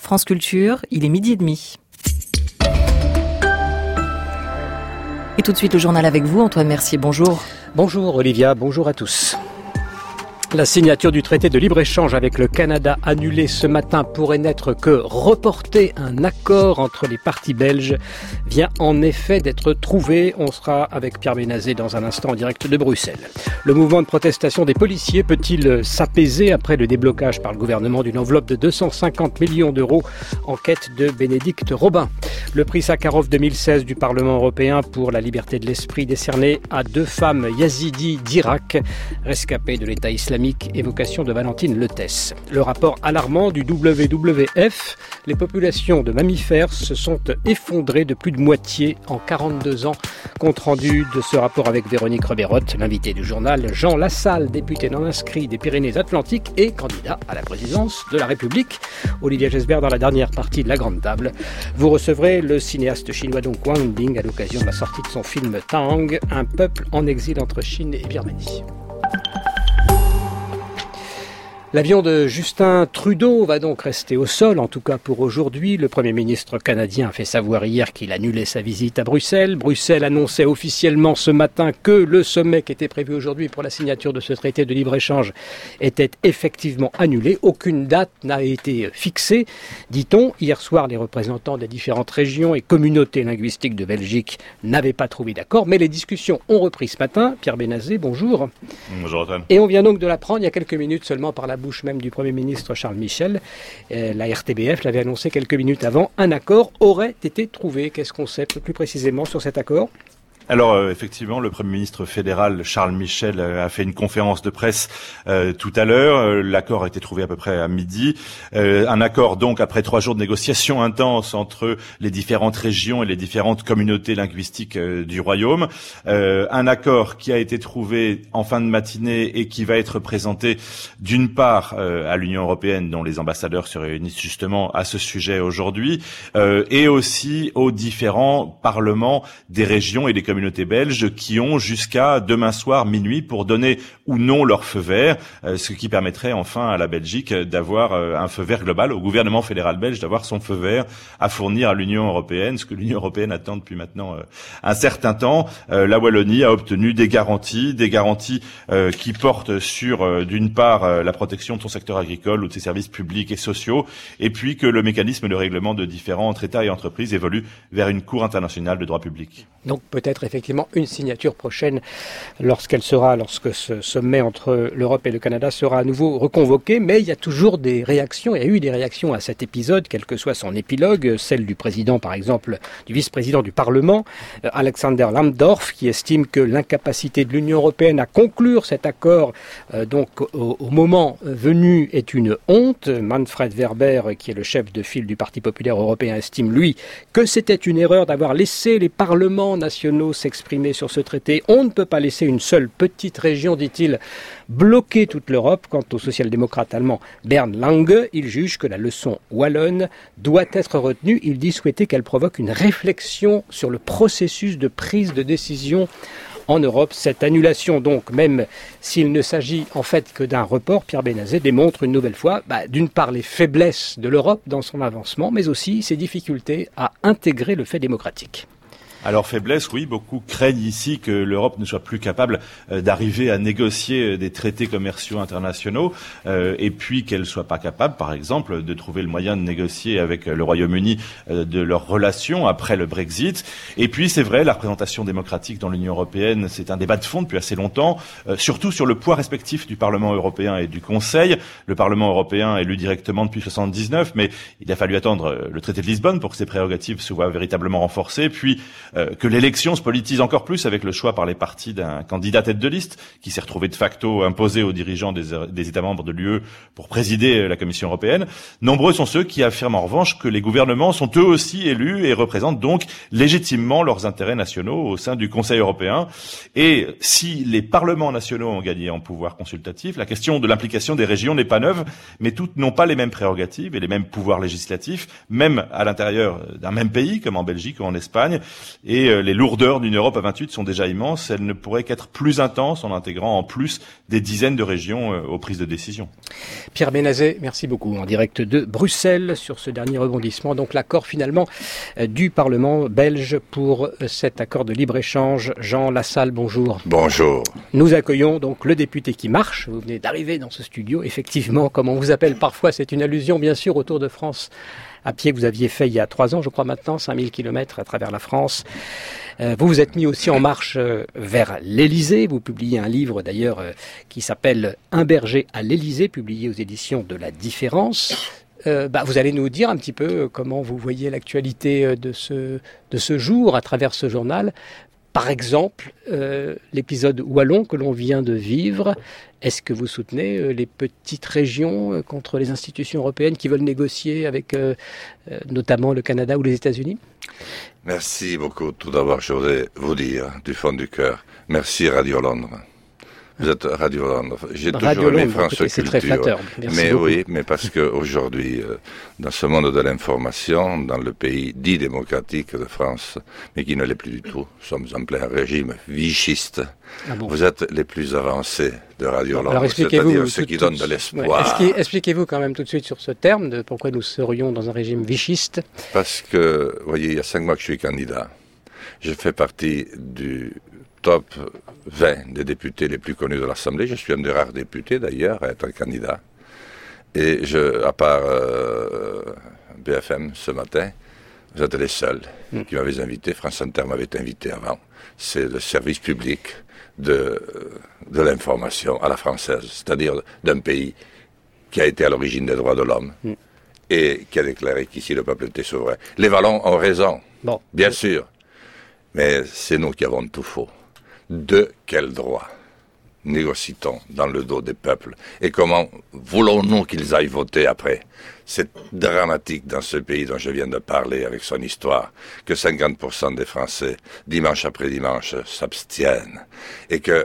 France Culture, il est 12h30. Et tout de suite le journal avec vous, Antoine Mercier, bonjour. Bonjour Olivia, bonjour à tous. La signature du traité de libre-échange avec le Canada annulée ce matin pourrait n'être que reportée. Un accord entre les parties belges vient en effet d'être trouvé. On sera avec Pierre Bénazé dans un instant en direct de Bruxelles. Le mouvement de protestation des policiers peut-il s'apaiser après le déblocage par le gouvernement d'une enveloppe de 250 millions d'euros en quête de Bénédicte Robin? Le prix Sakharov 2016 du Parlement européen pour la liberté de l'esprit décerné à 2 femmes yazidis d'Irak, rescapées de l'État islamique. Évocation de Valentine Lettès. Le rapport alarmant du WWF, les populations de mammifères se sont effondrées de plus de moitié en 42 ans. Compte rendu de ce rapport avec Véronique Reberotte, l'invité du journal, Jean Lassalle, député non inscrit des Pyrénées-Atlantiques et candidat à la présidence de la République. Olivier Gesbert dans la dernière partie de la Grande Table. Vous recevrez le cinéaste chinois Dong Guangding à l'occasion de la sortie de son film Tang, un peuple en exil entre Chine et Birmanie. L'avion de Justin Trudeau va donc rester au sol, en tout cas pour aujourd'hui. Le Premier ministre canadien a fait savoir hier qu'il annulait sa visite à Bruxelles. Bruxelles annonçait officiellement ce matin que le sommet qui était prévu aujourd'hui pour la signature de ce traité de libre-échange était effectivement annulé. Aucune date n'a été fixée, dit-on. Hier soir, les représentants des différentes régions et communautés linguistiques de Belgique n'avaient pas trouvé d'accord, mais les discussions ont repris ce matin. Pierre Bénazé, bonjour. Bonjour Antoine. Et on vient donc de l'apprendre il y a quelques minutes seulement par la bouche même du Premier ministre Charles Michel. La RTBF l'avait annoncé quelques minutes avant. Un accord aurait été trouvé. Qu'est-ce qu'on sait plus précisément sur cet accord ? Alors effectivement, le Premier ministre fédéral Charles Michel a fait une conférence de presse tout à l'heure. L'accord a été trouvé à peu près à midi. Un accord donc après 3 jours de négociations intenses entre les différentes régions et les différentes communautés linguistiques du Royaume. Un accord qui a été trouvé en fin de matinée et qui va être présenté d'une part à l'Union européenne, dont les ambassadeurs se réunissent justement à ce sujet aujourd'hui, et aussi aux différents parlements des régions et des communautés belges qui ont jusqu'à demain soir minuit pour donner ou non leur feu vert, ce qui permettrait enfin à la Belgique d'avoir un feu vert global, au gouvernement fédéral belge d'avoir son feu vert à fournir à l'Union européenne, ce que l'Union européenne attend depuis maintenant un certain temps. La Wallonie a obtenu des garanties qui portent sur d'une part la protection de son secteur agricole ou de ses services publics et sociaux, et puis que le mécanisme de règlement de différends entre États et entreprises évolue vers une Cour internationale de droit public. Donc peut-être effectivement une signature prochaine lorsque ce sommet entre l'Europe et le Canada sera à nouveau reconvoqué, mais il y a toujours des réactions, il y a eu des réactions à cet épisode, quel que soit son épilogue, celle du président par exemple, du vice-président du Parlement, Alexander Lambdorff, qui estime que l'incapacité de l'Union européenne à conclure cet accord donc au moment venu est une honte. Manfred Weber, qui est le chef de file du Parti populaire européen, estime lui que c'était une erreur d'avoir laissé les parlements nationaux s'exprimer sur ce traité. On ne peut pas laisser une seule petite région, dit-il, bloquer toute l'Europe. Quant au social-démocrate allemand Bernd Lange, il juge que la leçon wallonne doit être retenue. Il dit souhaiter qu'elle provoque une réflexion sur le processus de prise de décision en Europe. Cette annulation, donc, même s'il ne s'agit en fait que d'un report, Pierre Bénazé démontre une nouvelle fois, d'une part, les faiblesses de l'Europe dans son avancement, mais aussi ses difficultés à intégrer le fait démocratique. Alors faiblesse, oui, beaucoup craignent ici que l'Europe ne soit plus capable d'arriver à négocier des traités commerciaux internationaux et puis qu'elle soit pas capable, par exemple, de trouver le moyen de négocier avec le Royaume-Uni de leurs relations après le Brexit. Et puis c'est vrai, la représentation démocratique dans l'Union européenne, c'est un débat de fond depuis assez longtemps, surtout sur le poids respectif du Parlement européen et du Conseil. Le Parlement européen élu directement depuis 1979, mais il a fallu attendre le traité de Lisbonne pour que ses prérogatives soient véritablement renforcées, puis que l'élection se politise encore plus avec le choix par les partis d'un candidat tête de liste qui s'est retrouvé de facto imposé aux dirigeants des États membres de l'UE pour présider la Commission européenne. Nombreux sont ceux qui affirment en revanche que les gouvernements sont eux aussi élus et représentent donc légitimement leurs intérêts nationaux au sein du Conseil européen. Et si les parlements nationaux ont gagné en pouvoir consultatif, la question de l'implication des régions n'est pas neuve, mais toutes n'ont pas les mêmes prérogatives et les mêmes pouvoirs législatifs, même à l'intérieur d'un même pays, comme en Belgique ou en Espagne. et les lourdeurs d'une Europe à 28 sont déjà immenses. Elles ne pourraient qu'être plus intenses en intégrant en plus des dizaines de régions aux prises de décision. Pierre Benazet, merci beaucoup. En direct de Bruxelles sur ce dernier rebondissement. Donc l'accord finalement du Parlement belge pour cet accord de libre-échange. Jean Lassalle, bonjour. Bonjour. Nous accueillons donc le député qui marche. Vous venez d'arriver dans ce studio. Effectivement, comme on vous appelle parfois, c'est une allusion bien sûr au Tour de France à pied que vous aviez fait il y a 3 ans, je crois maintenant, 5000 km à travers la France. Vous vous êtes mis aussi en marche vers l'Élysée. Vous publiez un livre d'ailleurs qui s'appelle « Un berger à l'Élysée », publié aux éditions de La Différence. Vous allez nous dire un petit peu comment vous voyez l'actualité de ce jour à travers ce journal. Par exemple, l'épisode wallon que l'on vient de vivre. Est-ce que vous soutenez les petites régions contre les institutions européennes qui veulent négocier avec notamment le Canada ou les États-Unis ? Merci beaucoup. Tout d'abord, je voudrais vous dire du fond du cœur, merci Radio Londres. Vous êtes Radio Londres. J'ai toujours aimé France Culture. C'est très flatteur. Merci mais beaucoup. Oui, mais parce qu'aujourd'hui, dans ce monde de l'information, dans le pays dit démocratique de France, mais qui ne l'est plus du tout, nous sommes en plein régime vichiste. Ah bon. Vous êtes les plus avancés de Radio Londres, alors c'est-à-dire ceux qui donnent de l'espoir. Expliquez-vous quand même tout de suite sur ce terme, de pourquoi nous serions dans un régime vichiste. Parce que, vous voyez, il y a 5 mois que je suis candidat. Je fais partie du top 20 des députés les plus connus de l'Assemblée. Je suis un des rares députés d'ailleurs à être candidat. Et à part BFM ce matin, vous êtes les seuls qui m'avaient invité. France Inter m'avait invité avant. C'est le service public de l'information à la française, c'est-à-dire d'un pays qui a été à l'origine des droits de l'homme et qui a déclaré qu'ici le peuple était souverain. Les Wallons ont raison, bien sûr, mais c'est nous qui avons tout faux. De quel droit négocie-t-on dans le dos des peuples? Et comment voulons-nous qu'ils aillent voter après? C'est dramatique dans ce pays dont je viens de parler avec son histoire, que 50% des Français, dimanche après dimanche, s'abstiennent. Et que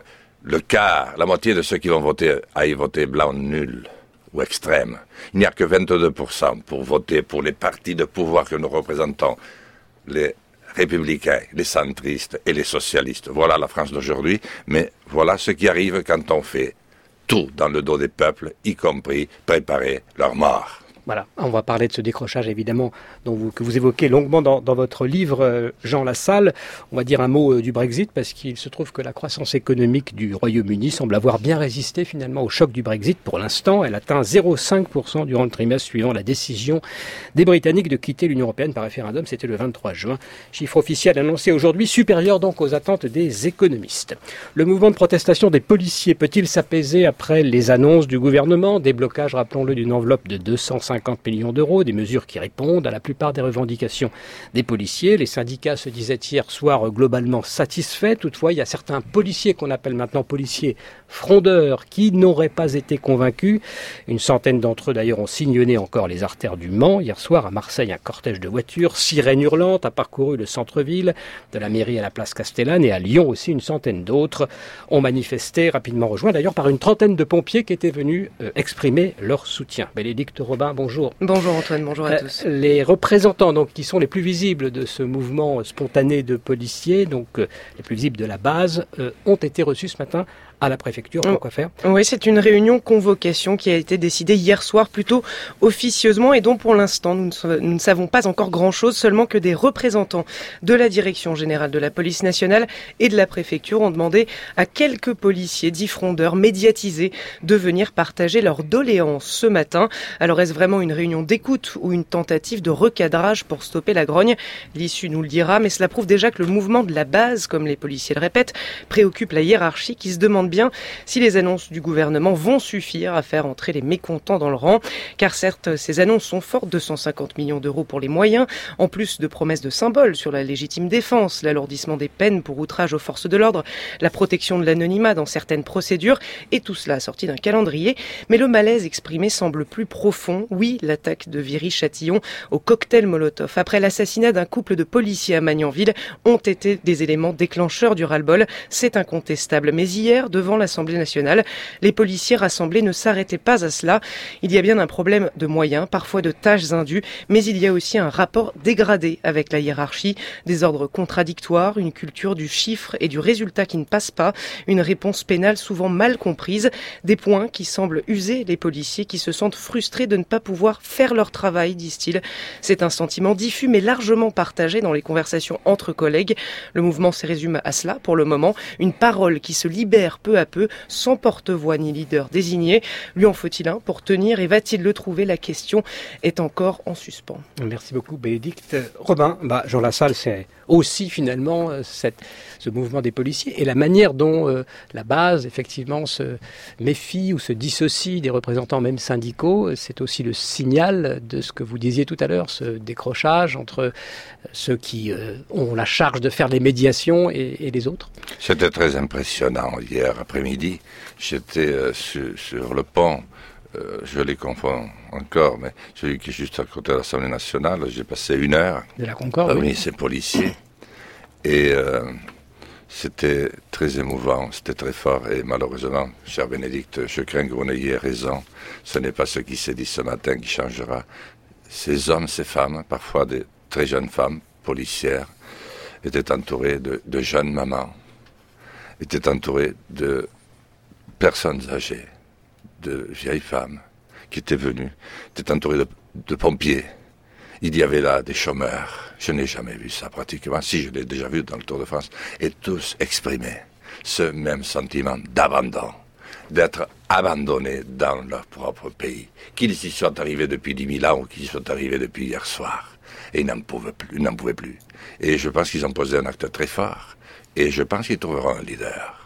la moitié de ceux qui vont voter aillent voter blanc nul ou extrême. Il n'y a que 22% pour voter pour les partis de pouvoir que nous représentons, les républicains, les centristes et les socialistes. Voilà la France d'aujourd'hui, mais voilà ce qui arrive quand on fait tout dans le dos des peuples, y compris préparer leur mort. Voilà, on va parler de ce décrochage évidemment que vous évoquez longuement dans votre livre, Jean Lassalle. On va dire un mot du Brexit parce qu'il se trouve que la croissance économique du Royaume-Uni semble avoir bien résisté finalement au choc du Brexit. Pour l'instant, elle atteint 0,5% durant le trimestre suivant la décision des Britanniques de quitter l'Union européenne par référendum. C'était le 23 juin. Chiffre officiel annoncé aujourd'hui, supérieur donc aux attentes des économistes. Le mouvement de protestation des policiers peut-il s'apaiser après les annonces du gouvernement? Déblocage, rappelons-le, d'une enveloppe de 250 millions d'euros, des mesures qui répondent à la plupart des revendications des policiers. Les syndicats se disaient hier soir globalement satisfaits. Toutefois, il y a certains policiers qu'on appelle maintenant policiers frondeurs qui n'auraient pas été convaincus. Une centaine d'entre eux d'ailleurs ont sillonné encore les artères du Mans. Hier soir à Marseille, un cortège de voitures, sirènes hurlantes, a parcouru le centre-ville, de la mairie à la place Castellane, et à Lyon aussi une centaine d'autres ont manifesté, rapidement rejoints d'ailleurs par une trentaine de pompiers qui étaient venus exprimer leur soutien. Bénédicte Robin, bonjour. Bonjour Antoine, bonjour à tous. Les représentants donc, qui sont les plus visibles de ce mouvement spontané de policiers, donc les plus visibles de la base, ont été reçus ce matin à la préfecture. Pourquoi faire? Oui, c'est une réunion convocation qui a été décidée hier soir plutôt officieusement et dont pour l'instant nous ne savons pas encore grand-chose, seulement que des représentants de la Direction générale de la police nationale et de la préfecture ont demandé à quelques policiers dits frondeurs médiatisés de venir partager leurs doléances ce matin. Alors est-ce vraiment une réunion d'écoute ou une tentative de recadrage pour stopper la grogne? L'issue nous le dira, mais cela prouve déjà que le mouvement de la base, comme les policiers le répètent, préoccupe la hiérarchie qui se demande bien si les annonces du gouvernement vont suffire à faire entrer les mécontents dans le rang. Car certes, ces annonces sont fortes, 250 millions d'euros pour les moyens, en plus de promesses de symboles sur la légitime défense, l'alourdissement des peines pour outrage aux forces de l'ordre, la protection de l'anonymat dans certaines procédures, et tout cela sorti d'un calendrier. Mais le malaise exprimé semble plus profond. Oui, l'attaque de Viry-Châtillon au cocktail Molotov après l'assassinat d'un couple de policiers à Magnanville ont été des éléments déclencheurs du ras-le-bol. C'est incontestable. Mais hier, devant l'Assemblée nationale. Les policiers rassemblés ne s'arrêtaient pas à cela. Il y a bien un problème de moyens, parfois de tâches indues, mais il y a aussi un rapport dégradé avec la hiérarchie, des ordres contradictoires, une culture du chiffre et du résultat qui ne passe pas, une réponse pénale souvent mal comprise, des points qui semblent user les policiers qui se sentent frustrés de ne pas pouvoir faire leur travail, disent-ils. C'est un sentiment diffus mais largement partagé dans les conversations entre collègues. Le mouvement se résume à cela pour le moment, une parole qui se libère peu à peu, sans porte-voix ni leader désigné. Lui en faut-il un pour tenir et va-t-il le trouver? La question est encore en suspens. Merci beaucoup Bénédicte. Robin, Jean Lassalle, c'est aussi finalement ce mouvement des policiers et la manière dont la base effectivement se méfie ou se dissocie des représentants même syndicaux, c'est aussi le signal de ce que vous disiez tout à l'heure, ce décrochage entre ceux qui ont la charge de faire les médiations et les autres. C'était très impressionnant hier après-midi. J'étais sur le pont. Je les confonds encore, mais celui qui est juste à côté de l'Assemblée nationale, j'ai passé 1 heure de la Concorde, parmi ces policiers. Et c'était très émouvant, c'était très fort. Et malheureusement, cher Bénédicte, je crains que vous n'ayez raison. Ce n'est pas ce qui s'est dit ce matin qui changera. Ces hommes, ces femmes, parfois des très jeunes femmes policières, étaient entourés de jeunes mamans, étaient entourés de personnes âgées, de vieilles femmes qui étaient venues, étaient entourées de pompiers. Il y avait là des chômeurs. Je n'ai jamais vu ça pratiquement. Si, je l'ai déjà vu dans le Tour de France. Et tous exprimaient ce même sentiment d'abandon, d'être abandonnés dans leur propre pays. Qu'ils y soient arrivés depuis 10 000 ans ou qu'ils y soient arrivés depuis hier soir. Et ils n'en pouvaient plus. Et je pense qu'ils ont posé un acte très fort. Et je pense qu'ils trouveront un leader.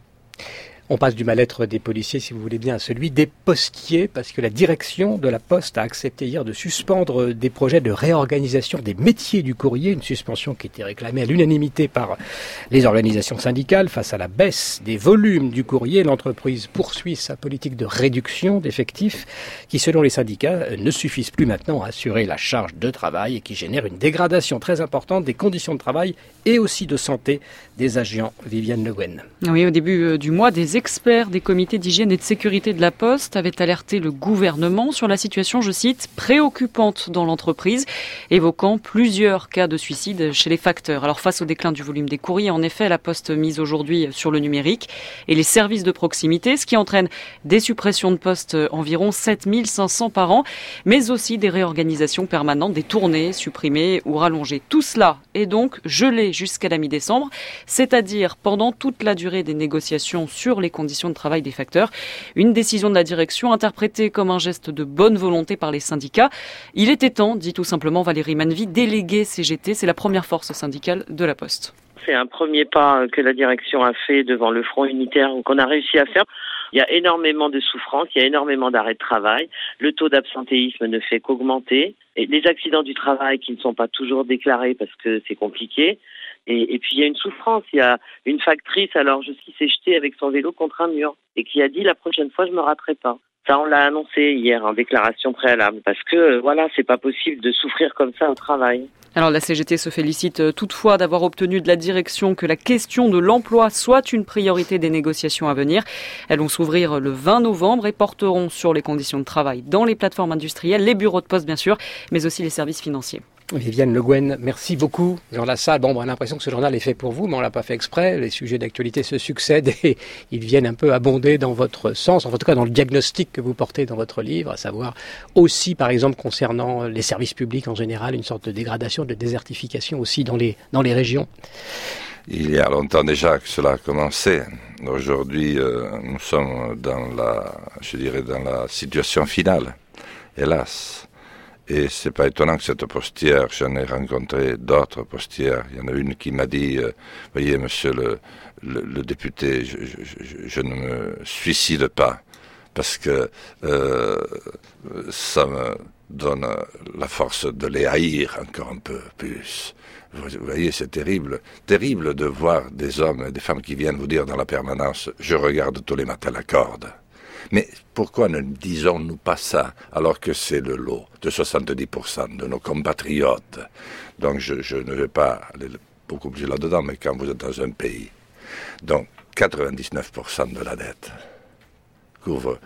On passe du mal-être des policiers, si vous voulez bien, à celui des postiers, parce que la direction de la Poste a accepté hier de suspendre des projets de réorganisation des métiers du courrier, une suspension qui était réclamée à l'unanimité par les organisations syndicales. Face à la baisse des volumes du courrier, l'entreprise poursuit sa politique de réduction d'effectifs qui, selon les syndicats, ne suffisent plus maintenant à assurer la charge de travail et qui génère une dégradation très importante des conditions de travail et aussi de santé des agents. Viviane Le Guen. Oui, au début du mois, des experts des comités d'hygiène et de sécurité de la Poste avaient alerté le gouvernement sur la situation, je cite, préoccupante dans l'entreprise, évoquant plusieurs cas de suicide chez les facteurs. Alors face au déclin du volume des courriers, en effet, la Poste mise aujourd'hui sur le numérique et les services de proximité, ce qui entraîne des suppressions de postes environ 7500 par an, mais aussi des réorganisations permanentes, des tournées supprimées ou rallongées. Tout cela est donc gelé jusqu'à la mi-décembre, c'est-à-dire pendant toute la durée des négociations sur les conditions de travail des facteurs. Une décision de la direction interprétée comme un geste de bonne volonté par les syndicats. Il était temps, dit tout simplement Valérie Manvy, déléguée CGT. C'est la première force syndicale de la Poste. C'est un premier pas que la direction a fait devant le front unitaire qu'on a réussi à faire. Il y a énormément de souffrance, il y a énormément d'arrêts de travail. Le taux d'absentéisme ne fait qu'augmenter. Et les accidents du travail qui ne sont pas toujours déclarés parce que c'est compliqué. Et puis il y a une souffrance, il y a une factrice qui s'est jetée avec son vélo contre un mur et qui a dit la prochaine fois je me raterai pas. Ça on l'a annoncé hier en déclaration préalable parce que c'est pas possible de souffrir comme ça au travail. Alors la CGT se félicite toutefois d'avoir obtenu de la direction que la question de l'emploi soit une priorité des négociations à venir. Elles vont s'ouvrir le 20 novembre et porteront sur les conditions de travail dans les plateformes industrielles, les bureaux de poste bien sûr, mais aussi les services financiers. Viviane Le Guen, merci beaucoup. Jean Lassalle, on a l'impression que ce journal est fait pour vous, mais on l'a pas fait exprès. Les sujets d'actualité se succèdent et ils viennent un peu abonder dans votre sens, en tout cas dans le diagnostic que vous portez dans votre livre, à savoir aussi, par exemple, concernant les services publics en général, une sorte de dégradation, de désertification aussi dans les régions. Il y a longtemps déjà que cela a commencé. Aujourd'hui, nous sommes dans la situation finale, hélas. Et c'est pas étonnant que cette postière, j'en ai rencontré d'autres postières. Il y en a une qui m'a dit, voyez, monsieur le député, je ne me suicide pas parce que ça me donne la force de les haïr encore un peu plus. Vous voyez, c'est terrible de voir des hommes et des femmes qui viennent vous dire dans la permanence, je regarde tous les matins la corde. Mais pourquoi ne disons-nous pas ça alors que c'est le lot de 70% de nos compatriotes? Donc je ne vais pas aller beaucoup plus là-dedans, mais quand vous êtes dans un pays donc 99% de la dette. Couvre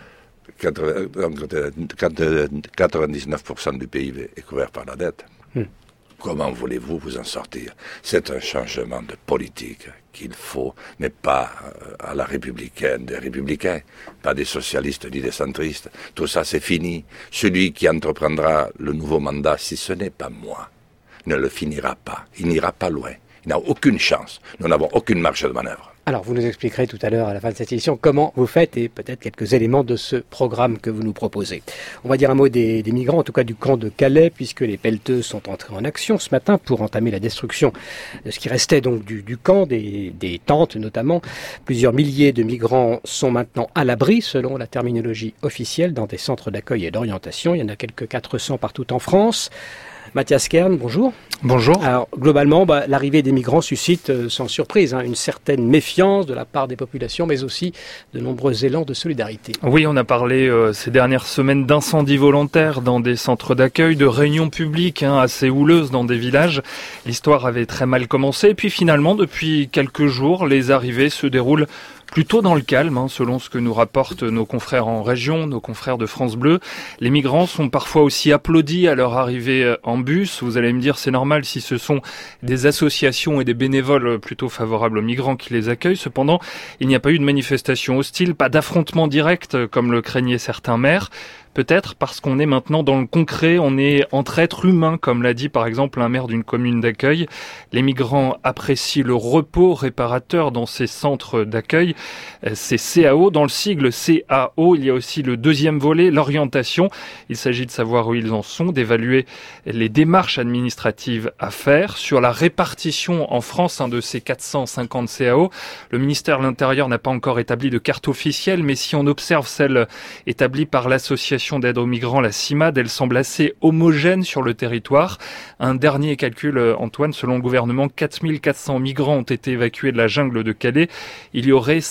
99% du PIB est couvert par la dette. Comment voulez-vous vous en sortir? C'est un changement de politique qu'il faut, mais pas à la républicaine des républicains, pas des socialistes ni des centristes. Tout ça, c'est fini. Celui qui entreprendra le nouveau mandat, si ce n'est pas moi, ne le finira pas. Il n'ira pas loin. Il n'a aucune chance. Nous n'avons aucune marge de manœuvre. Alors, vous nous expliquerez tout à l'heure, à la fin de cette émission, comment vous faites et peut-être quelques éléments de ce programme que vous nous proposez. On va dire un mot des migrants, en tout cas du camp de Calais, puisque les pelleteuses sont entrées en action ce matin pour entamer la destruction de ce qui restait donc du camp, des tentes notamment. Plusieurs milliers de migrants sont maintenant à l'abri, selon la terminologie officielle, dans des centres d'accueil et d'orientation. Il y en a quelques 400 partout en France. Mathias Kern, bonjour. Bonjour. Alors, globalement, l'arrivée des migrants suscite, sans surprise, une certaine méfiance de la part des populations, mais aussi de nombreux élans de solidarité. Oui, on a parlé ces dernières semaines d'incendies volontaires dans des centres d'accueil, de réunions publiques assez houleuses dans des villages. L'histoire avait très mal commencé, puis finalement, depuis quelques jours, les arrivées se déroulent plutôt dans le calme, selon ce que nous rapportent nos confrères en région, nos confrères de France Bleu. Les migrants sont parfois aussi applaudis à leur arrivée en bus. Vous allez me dire, c'est normal si ce sont des associations et des bénévoles plutôt favorables aux migrants qui les accueillent. Cependant, il n'y a pas eu de manifestation hostile, pas d'affrontement direct comme le craignaient certains maires. Peut-être parce qu'on est maintenant dans le concret, on est entre êtres humains, comme l'a dit par exemple un maire d'une commune d'accueil. Les migrants apprécient le repos réparateur dans ces centres d'accueil. C'est CAO. Dans le sigle CAO, il y a aussi le deuxième volet, l'orientation. Il s'agit de savoir où ils en sont, d'évaluer les démarches administratives à faire. Sur la répartition en France de ces 450 CAO, le ministère de l'Intérieur n'a pas encore établi de carte officielle, mais si on observe celle établie par l'association d'aide aux migrants, la CIMAD, elle semble assez homogène sur le territoire. Un dernier calcul, Antoine, selon le gouvernement, 4400 migrants ont été évacués de la jungle de Calais. Il y aurait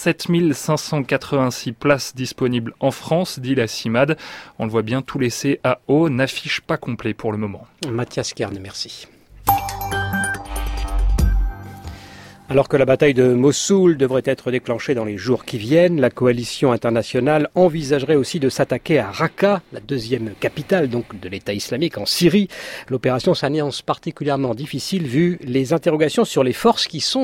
7586 places disponibles en France, dit la CIMAD. On le voit bien, tous les CAO n'affichent pas complet pour le moment. Mathias Kern, merci. Alors que la bataille de Mossoul devrait être déclenchée dans les jours qui viennent, la coalition internationale envisagerait aussi de s'attaquer à Raqqa, la deuxième capitale donc de l'État islamique en Syrie. L'opération s'annonce particulièrement difficile vu les interrogations sur les forces qui seront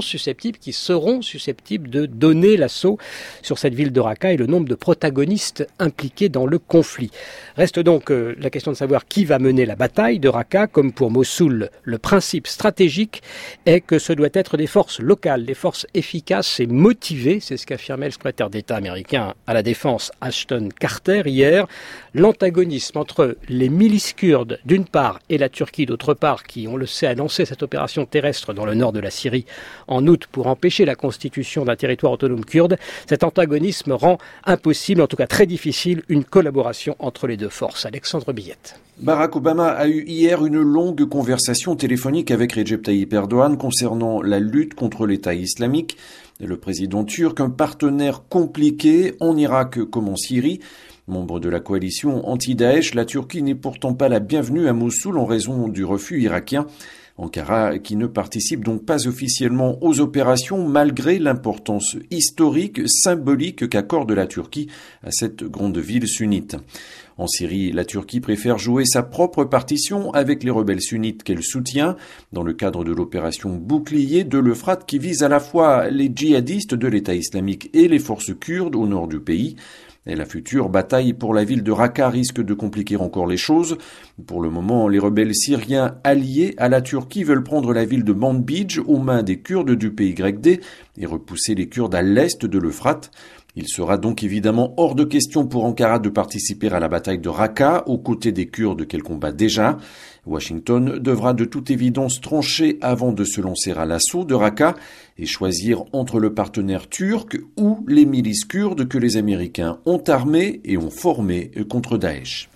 susceptibles de donner l'assaut sur cette ville de Raqqa et le nombre de protagonistes impliqués dans le conflit. Reste donc la question de savoir qui va mener la bataille de Raqqa. Comme pour Mossoul, le principe stratégique est que ce doit être des forces locales, des forces efficaces et motivées. C'est ce qu'affirmait le secrétaire d'État américain à la Défense, Ashton Carter, hier. L'antagonisme entre les milices kurdes d'une part et la Turquie d'autre part, qui, on le sait, a lancé cette opération terrestre dans le nord de la Syrie en août pour empêcher la constitution d'un territoire autonome kurde, cet antagonisme rend impossible, en tout cas très difficile, une collaboration entre les deux forces. Alexandre Billette. Barack Obama a eu hier une longue conversation téléphonique avec Recep Tayyip Erdogan concernant la lutte contre l'État islamique. Le président turc, un partenaire compliqué en Irak comme en Syrie. Membre de la coalition anti-Daesh, la Turquie n'est pourtant pas la bienvenue à Mossoul en raison du refus irakien. Ankara qui ne participe donc pas officiellement aux opérations malgré l'importance historique, symbolique qu'accorde la Turquie à cette grande ville sunnite. En Syrie, la Turquie préfère jouer sa propre partition avec les rebelles sunnites qu'elle soutient dans le cadre de l'opération Bouclier de l'Euphrate qui vise à la fois les djihadistes de l'État islamique et les forces kurdes au nord du pays. Et la future bataille pour la ville de Raqqa risque de compliquer encore les choses. Pour le moment, les rebelles syriens alliés à la Turquie veulent prendre la ville de Manbij aux mains des Kurdes du PYD et repousser les Kurdes à l'est de l'Euphrate. Il sera donc évidemment hors de question pour Ankara de participer à la bataille de Raqqa aux côtés des Kurdes qu'elle combat déjà. Washington devra de toute évidence trancher avant de se lancer à l'assaut de Raqqa et choisir entre le partenaire turc ou les milices kurdes que les Américains ont armées et ont formées contre Daesh.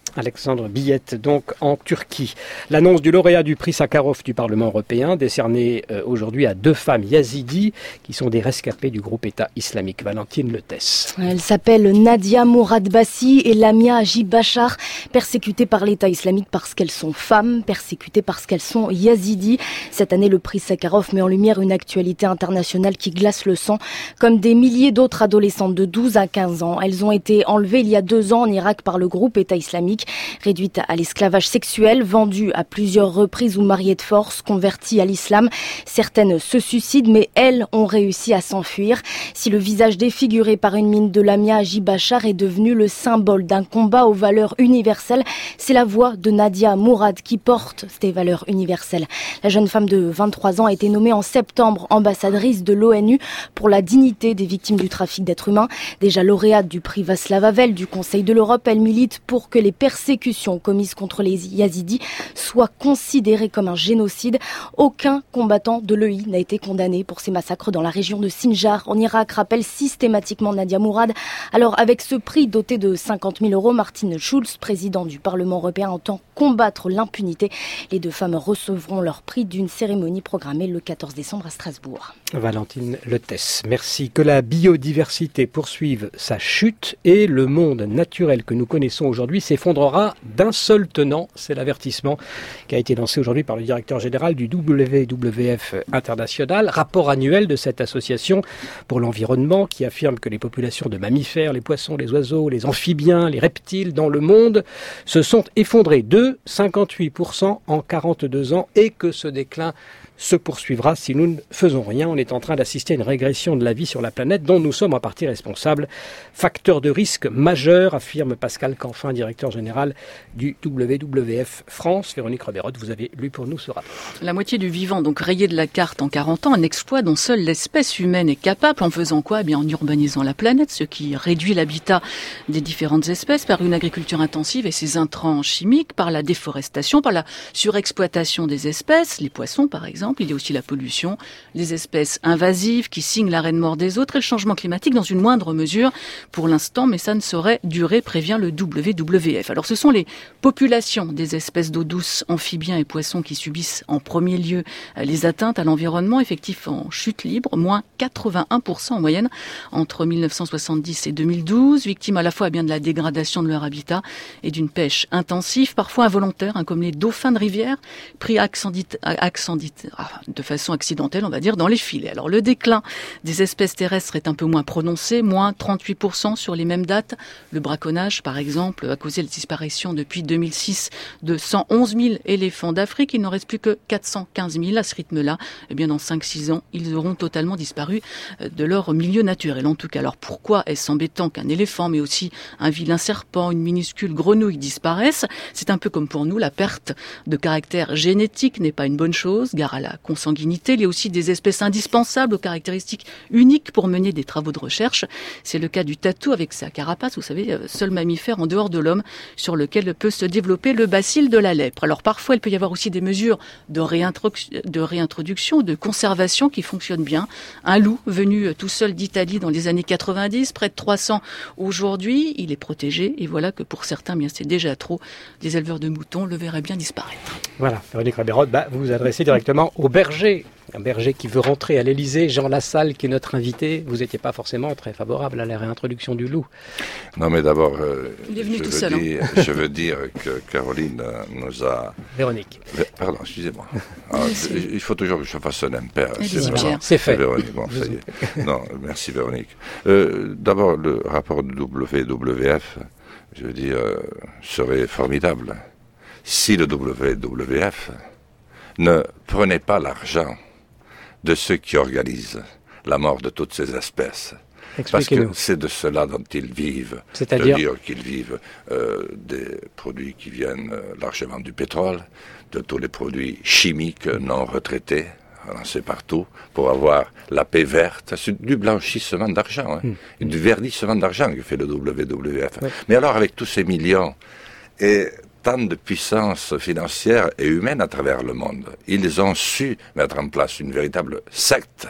Alexandre Billette, donc en Turquie. L'annonce du lauréat du prix Sakharov du Parlement européen, décerné aujourd'hui à 2 femmes yazidis qui sont des rescapées du groupe État islamique. Valentine Letès. Elles s'appellent Nadia Mourad-Bassi et Lamia Ajib-Bachar, persécutées par l'État islamique parce qu'elles sont femmes, persécutées parce qu'elles sont yazidis. Cette année, le prix Sakharov met en lumière une actualité internationale qui glace le sang. Comme des milliers d'autres adolescentes de 12 à 15 ans, elles ont été enlevées il y a 2 ans en Irak par le groupe État islamique. Réduites à l'esclavage sexuel, vendues à plusieurs reprises ou mariées de force, converties à l'islam. Certaines se suicident, mais elles ont réussi à s'enfuir. Si le visage défiguré par une mine de Lamia Ajib-Bachar est devenu le symbole d'un combat aux valeurs universelles, c'est la voix de Nadia Mourad qui porte ces valeurs universelles. La jeune femme de 23 ans a été nommée en septembre ambassadrice de l'ONU pour la dignité des victimes du trafic d'êtres humains. Déjà lauréate du prix Václav Havel du Conseil de l'Europe, elle milite pour que les persécutions commises contre les yazidis soient considérées comme un génocide. Aucun combattant de l'EI n'a été condamné pour ces massacres dans la région de Sinjar, en Irak, rappelle systématiquement Nadia Mourad. Alors avec ce prix doté de 50 000 €, Martin Schulz, président du Parlement européen, entend combattre l'impunité. Les 2 femmes recevront leur prix d'une cérémonie programmée le 14 décembre à Strasbourg. Valentine Letès, merci. Que la biodiversité poursuive sa chute et le monde naturel que nous connaissons aujourd'hui s'effondrera d'un seul tenant. C'est l'avertissement qui a été lancé aujourd'hui par le directeur général du WWF International, rapport annuel de cette association pour l'environnement qui affirme que les populations de mammifères, les poissons, les oiseaux, les amphibiens, les reptiles dans le monde se sont effondrés de 58% en 42 ans et que ce déclin se poursuivra si nous ne faisons rien. On est en train d'assister à une régression de la vie sur la planète dont nous sommes en partie responsables. Facteur de risque majeur, affirme Pascal Canfin, directeur général du WWF France. Véronique Reberotte, vous avez lu pour nous ce rapport. La moitié du vivant, donc rayé de la carte en 40 ans, un exploit dont seule l'espèce humaine est capable. En faisant quoi ? Eh bien, en urbanisant la planète, ce qui réduit l'habitat des différentes espèces par une agriculture intensive et ses intrants chimiques, par la déforestation, par la surexploitation des espèces, les poissons par exemple. Il y a aussi la pollution, les espèces invasives qui signent l'arrêt de mort des autres et le changement climatique dans une moindre mesure pour l'instant, mais ça ne saurait durer, prévient le WWF. Alors ce sont les populations des espèces d'eau douce, amphibiens et poissons qui subissent en premier lieu les atteintes à l'environnement, effectifs en chute libre, moins 81% en moyenne entre 1970 et 2012, victimes à la fois bien de la dégradation de leur habitat et d'une pêche intensive, parfois involontaire, comme les dauphins de rivière, pris de façon accidentelle, on va dire, dans les filets. Alors le déclin des espèces terrestres est un peu moins prononcé, moins 38% sur les mêmes dates. Le braconnage, par exemple, a causé la disparition depuis 2006 de 111 000 éléphants d'Afrique. Il n'en reste plus que 415 000 à ce rythme-là. Eh bien, dans 5-6 ans, ils auront totalement disparu de leur milieu naturel. En tout cas, alors pourquoi est-ce embêtant qu'un éléphant, mais aussi un vilain serpent, une minuscule grenouille disparaissent ? C'est un peu comme pour nous, la perte de caractère génétique n'est pas une bonne chose, gare à la consanguinité. Il y a aussi des espèces indispensables aux caractéristiques uniques pour mener des travaux de recherche. C'est le cas du tatou avec sa carapace, vous savez, seul mammifère en dehors de l'homme sur lequel peut se développer le bacille de la lèpre. Alors parfois, il peut y avoir aussi des mesures de réintroduction, de conservation qui fonctionnent bien. Un loup venu tout seul d'Italie dans les années 90, près de 300 aujourd'hui, il est protégé et voilà que pour certains, bien c'est déjà trop. Les éleveurs de moutons le verraient bien disparaître. Voilà, Véronique Reberotte, vous vous adressez directement au berger. Un berger qui veut rentrer à l'Élysée, Jean Lassalle, qui est notre invité. Vous n'étiez pas forcément très favorable à la réintroduction du loup. Non, mais d'abord, je veux dire que Caroline nous a... Véronique. Pardon, excusez-moi. Il faut toujours que je fasse un impair. C'est fait. Véronique, bon, ça y est. Non, merci Véronique. D'abord, le rapport du WWF, je veux dire, serait formidable si le WWF ne prenait pas l'argent de ceux qui organisent la mort de toutes ces espèces. Parce que c'est de cela dont ils vivent. C'est-à-dire qu'ils vivent des produits qui viennent largement du pétrole, de tous les produits chimiques non retraités, lancés partout, pour avoir la paix verte. C'est du blanchissement d'argent, et du verdissement d'argent que fait le WWF. Ouais. Mais alors avec tous ces millions et tant de puissance financière et humaine à travers le monde, ils ont su mettre en place une véritable secte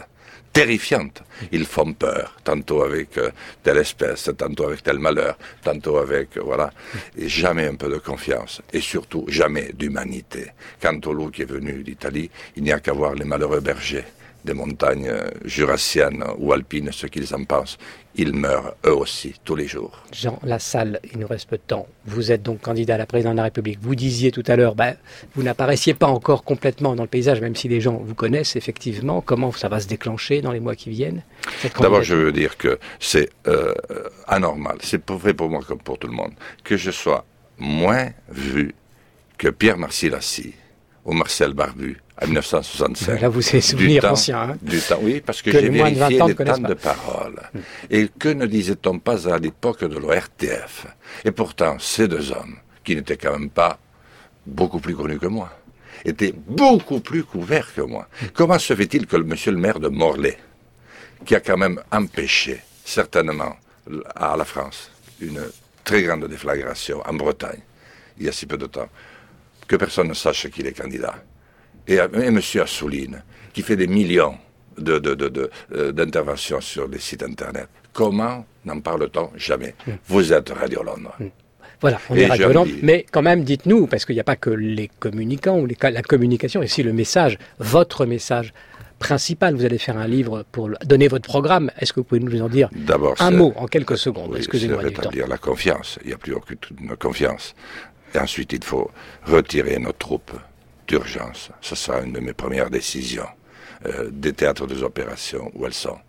terrifiantes. Ils font peur, tantôt avec telle espèce, tantôt avec tel malheur, tantôt avec, voilà. Et jamais un peu de confiance. Et surtout, jamais d'humanité. Quant au loup qui est venu d'Italie, il n'y a qu'à voir les malheureux bergers des montagnes jurassiennes ou alpines, ce qu'ils en pensent. Ils meurent eux aussi, tous les jours. Jean Lassalle, il nous reste peu de temps. Vous êtes donc candidat à la présidence de la République. Vous disiez tout à l'heure, vous n'apparaissiez pas encore complètement dans le paysage, même si les gens vous connaissent effectivement. Comment ça va se déclencher dans les mois qui viennent? D'abord, je veux dire que c'est anormal. C'est vrai pour moi comme pour tout le monde. Que je sois moins vu que Pierre Marcy-Lacy ou Marcel Barbu en 1965. Là, vous avez souvenirs anciens. Du temps, oui, parce que j'ai vérifié les temps de parole. Et que ne disait-on pas à l'époque de l'ORTF? Et pourtant, ces deux hommes, qui n'étaient quand même pas beaucoup plus connus que moi, étaient beaucoup plus couverts que moi. Comment se fait-il que monsieur le maire de Morlaix, qui a quand même empêché, certainement, à la France, une très grande déflagration en Bretagne, il y a si peu de temps, que personne ne sache qu'il est candidat. Et M. Assouline, qui fait des millions d'interventions sur les sites Internet. Comment n'en parle-t-on jamais? Vous êtes Radio Londres. Voilà, on est Radio Londres, mais quand même, dites-nous, parce qu'il n'y a pas que les communicants ou la communication, et aussi le message, votre message principal. Vous allez faire un livre pour donner votre programme. Est-ce que vous pouvez nous en dire un mot en quelques secondes? Oui, excusez-moi du temps. C'est rétablir la confiance. Il n'y a plus aucune confiance. Et ensuite, il faut retirer nos troupes d'urgence. Ce sera une de mes premières décisions. Des théâtres des opérations où elles sont.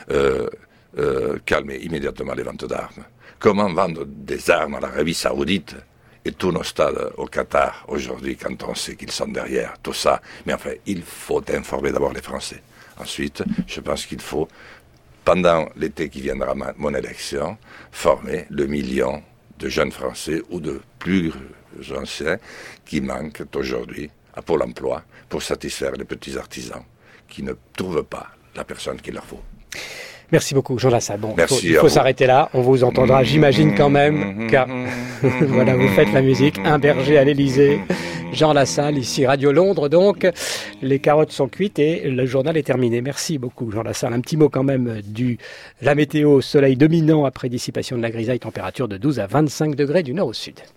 Calmer immédiatement les ventes d'armes. Comment vendre des armes à l'Arabie Saoudite et tous nos stades au Qatar aujourd'hui quand on sait qu'ils sont derrière tout ça. Mais enfin, il faut informer d'abord les Français. Ensuite, je pense qu'il faut, pendant l'été qui viendra mon élection, former le million de jeunes Français ou de plus anciens qui manquent aujourd'hui à Pôle emploi pour satisfaire les petits artisans qui ne trouvent pas la personne qu'il leur faut. Merci beaucoup, Jean Lassalle. Bon, merci il faut s'arrêter là. On vous entendra, j'imagine quand même, car voilà, vous faites la musique. Un berger à l'Élysée. Jean Lassalle, ici Radio Londres. Donc, les carottes sont cuites et le journal est terminé. Merci beaucoup, Jean Lassalle. Un petit mot quand même la météo. Soleil dominant après dissipation de la grisaille, température de 12 à 25 degrés du nord au sud.